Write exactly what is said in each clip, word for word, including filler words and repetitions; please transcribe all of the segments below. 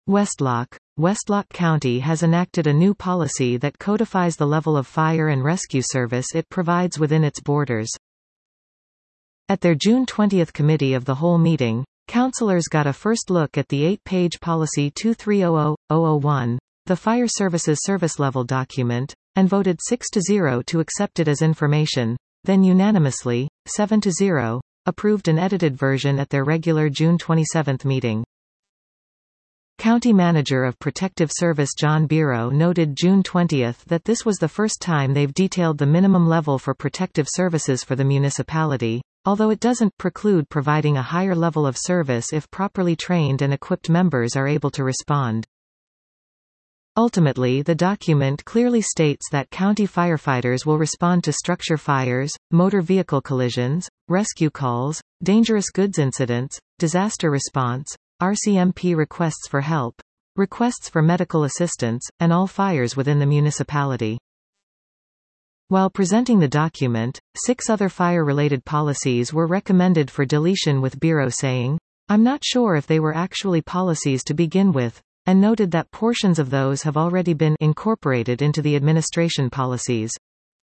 Westlock. Westlock County has enacted a new policy that codifies the level of fire and rescue service it provides within its borders. At their June twentieth Committee of the Whole meeting, councilors got a first look at the eight-page Policy two three zero zero dash zero zero one, the Fire Services Service Level document, and voted six to zero to accept it as information, then unanimously, seven to zero, approved an edited version at their regular June twenty-seventh meeting. County Manager of Protective Service John Biro noted June twentieth that this was the first time they've detailed the minimum level for protective services for the municipality, although it doesn't preclude providing a higher level of service if properly trained and equipped members are able to respond. Ultimately, the document clearly states that county firefighters will respond to structure fires, motor vehicle collisions, rescue calls, dangerous goods incidents, disaster response, R C M P requests for help, requests for medical assistance, and all fires within the municipality. While presenting the document, six other fire-related policies were recommended for deletion, with Biro saying, "I'm not sure if they were actually policies to begin with," and noted that portions of those have already been incorporated into the administration policies.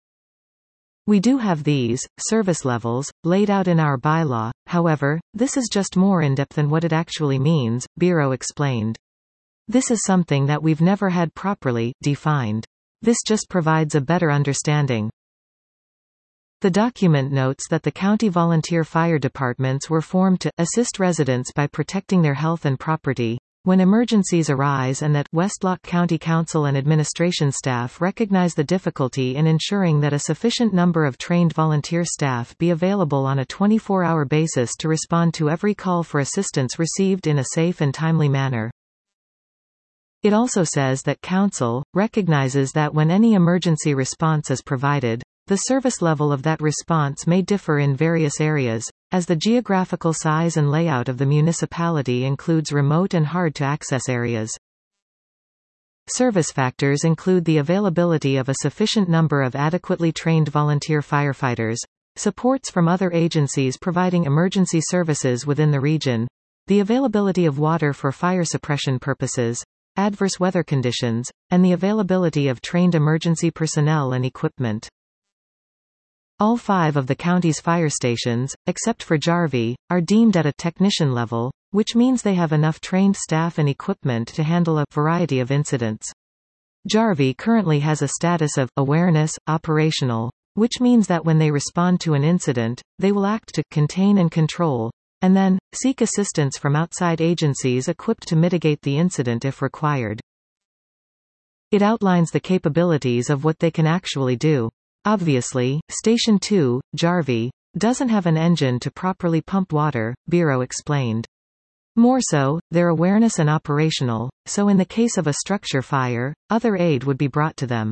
"We do have these service levels laid out in our bylaw, however, this is just more in-depth than what it actually means," Biro explained. "This is something that we've never had properly defined. This just provides a better understanding." The document notes that the county volunteer fire departments were formed to assist residents by protecting their health and property when emergencies arise, and that Westlock County Council and administration staff recognize the difficulty in ensuring that a sufficient number of trained volunteer staff be available on a twenty-four hour basis to respond to every call for assistance received in a safe and timely manner. It also says that Council recognizes that when any emergency response is provided, the service level of that response may differ in various areas, as the geographical size and layout of the municipality includes remote and hard-to-access areas. Service factors include the availability of a sufficient number of adequately trained volunteer firefighters, supports from other agencies providing emergency services within the region, the availability of water for fire suppression purposes, adverse weather conditions, and the availability of trained emergency personnel and equipment. All five of the county's fire stations, except for Jarvie, are deemed at a technician level, which means they have enough trained staff and equipment to handle a variety of incidents. Jarvie currently has a status of awareness, operational, which means that when they respond to an incident, they will act to contain and control, and then seek assistance from outside agencies equipped to mitigate the incident if required. It outlines the capabilities of what they can actually do. Obviously, Station two, Jarvie, doesn't have an engine to properly pump water, Biro explained. More so, they're awareness and operational, so in the case of a structure fire, other aid would be brought to them.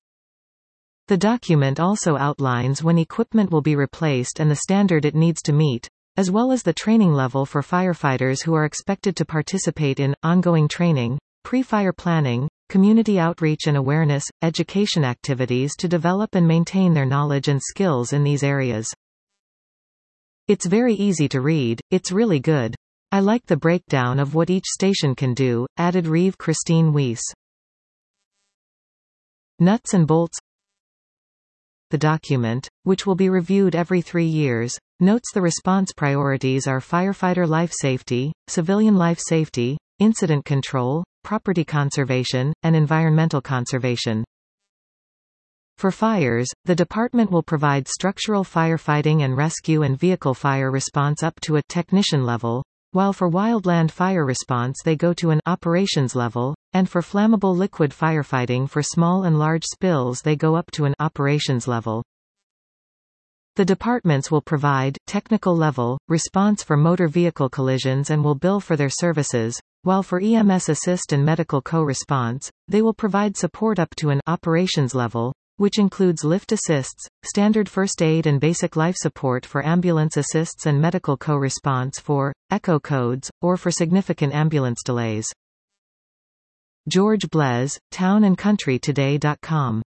The document also outlines when equipment will be replaced and the standard it needs to meet, as well as the training level for firefighters who are expected to participate in ongoing training, pre-fire planning, community outreach and awareness, education activities to develop and maintain their knowledge and skills in these areas. It's very easy to read, it's really good. I like the breakdown of what each station can do, added Reeve Christine Weiss. Nuts and bolts. The document, which will be reviewed every three years, notes the response priorities are firefighter life safety, civilian life safety, incident control, property conservation, and environmental conservation. For fires, the department will provide structural firefighting and rescue and vehicle fire response up to a technician level, while for wildland fire response they go to an operations level, and for flammable liquid firefighting for small and large spills they go up to an operations level. The departments will provide technical level response for motor vehicle collisions and will bill for their services, while for E M S assist and medical co-response, they will provide support up to an operations level, which includes lift assists, standard first aid and basic life support for ambulance assists and medical co-response for echo codes, or for significant ambulance delays. George Blez, town and country today dot com